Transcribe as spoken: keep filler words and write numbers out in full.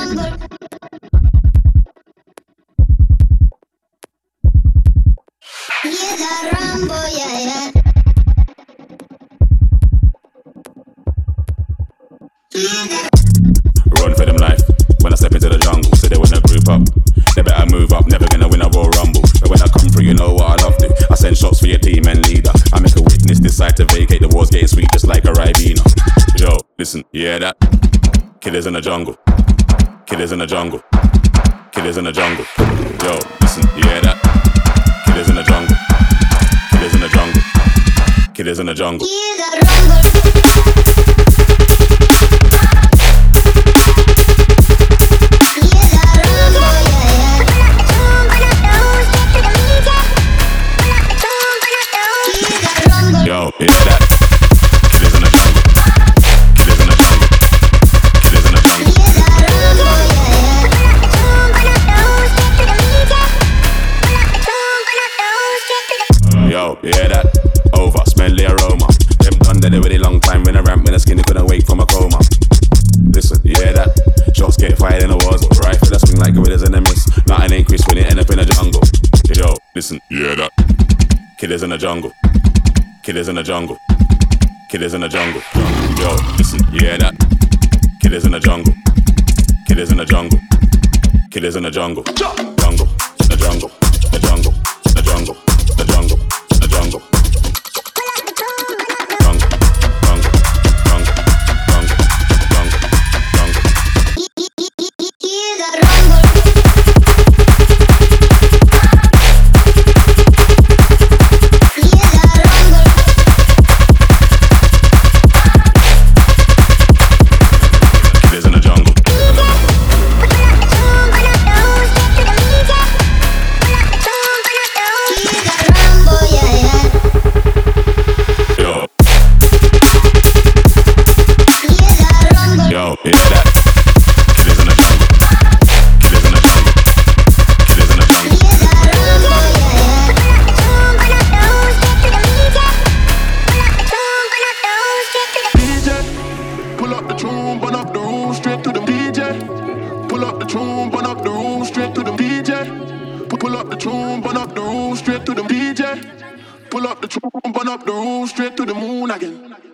Run for them life when I step into the jungle. So they wanna group up, they better move up. Never gonna win a Royal Rumble, but when I come through, you know what I love to. I send shots for your team and leader. I make a witness decide to vacate. The war's getting sweet just like a Ribena. Yo, listen, you hear that? Killers in the jungle, killers in the jungle, killers in the jungle. Yo, listen, you hear that? Killers in the jungle, killers in the jungle, killers in the jungle. Yo, it's that. Killers in the jungle. Killers in the jungle. Killers in the jungle. Yo, you hear that? Over, smell the aroma. Them done that already long time when I ramp in the skin, they couldn't wake from a coma. Listen, you hear that? Shots get fired in the wars, but rifle that swing like gorillas in the mist. Nothing ain't crisp when you end up in the jungle. Yo, listen, you hear that? Killers in the jungle. Killers in the jungle, killers in the jungle. Yo, listen, you hear that? Killers in the jungle, killers in the jungle, killers in the jungle. Jungle, the jungle, the jungle, the jungle, the jungle, the jungle. Jungle, jungle, jungle, jungle, jungle, Pull up the tune, burn up the room, straight to the moon again.